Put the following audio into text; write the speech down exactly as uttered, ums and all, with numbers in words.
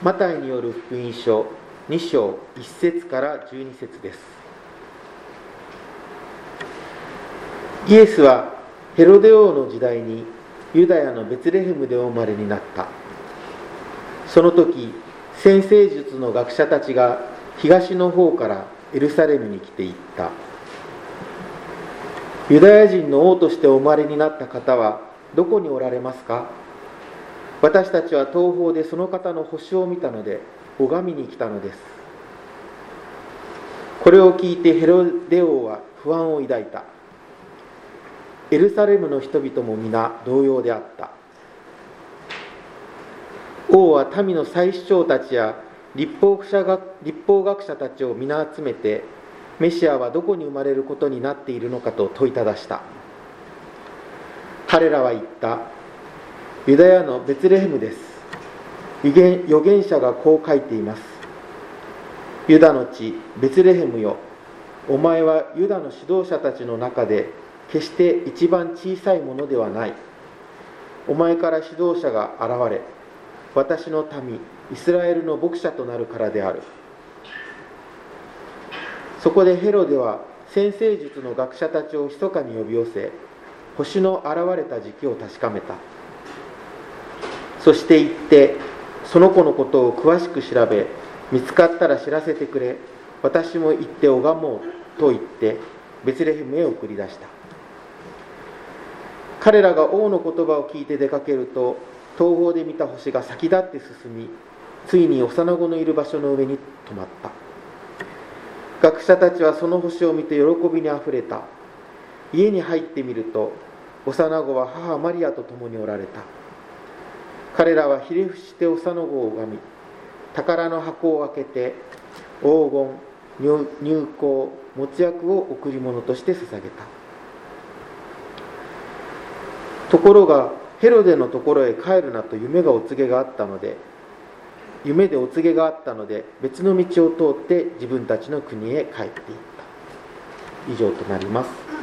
マタイによる福音書に章いち節からじゅうに節です。イエスはヘロデ王の時代にユダヤのベツレヘムでお生まれになった。その時、占星術の学者たちが東の方からエルサレムに来ていった。ユダヤ人の王としてお生まれになった方はどこにおられますか？私たちは東方でその方の星を見たので拝みに来たのです。これを聞いてヘロデ王は不安を抱いた。エルサレムの人々も皆同様であった。王は民の祭司長たちや立法者が立法学者たちを皆集めて、メシアはどこに生まれることになっているのかと問いただした。彼らは言った。ユダヤのベツレヘムです。預言、預言者がこう書いています。ユダの地ベツレヘムよ、お前はユダの指導者たちの中で決して一番小さいものではない。お前から指導者が現れ、私の民イスラエルの牧者となるからである。そこでヘロデは占星術の学者たちを密かに呼び寄せ、星の現れた時期を確かめた。そして言って、その子のことを詳しく調べ、見つかったら知らせてくれ、私も行って拝もうと言ってベツレヘムへ送り出した。彼らが王の言葉を聞いて出かけると、東方で見た星が先立って進み、ついに幼子のいる場所の上に止まった。学者たちはその星を見て喜びにあふれた。家に入ってみると、幼子は母マリアと共におられた。彼らはひれ伏して幼子を拝み、宝の箱を開けて黄金、乳香、没薬を贈り物として捧げた。ところがヘロデのところへ帰るなと夢がお告げがあったので夢でお告げがあったので別の道を通って自分たちの国へ帰っていった。以上となります。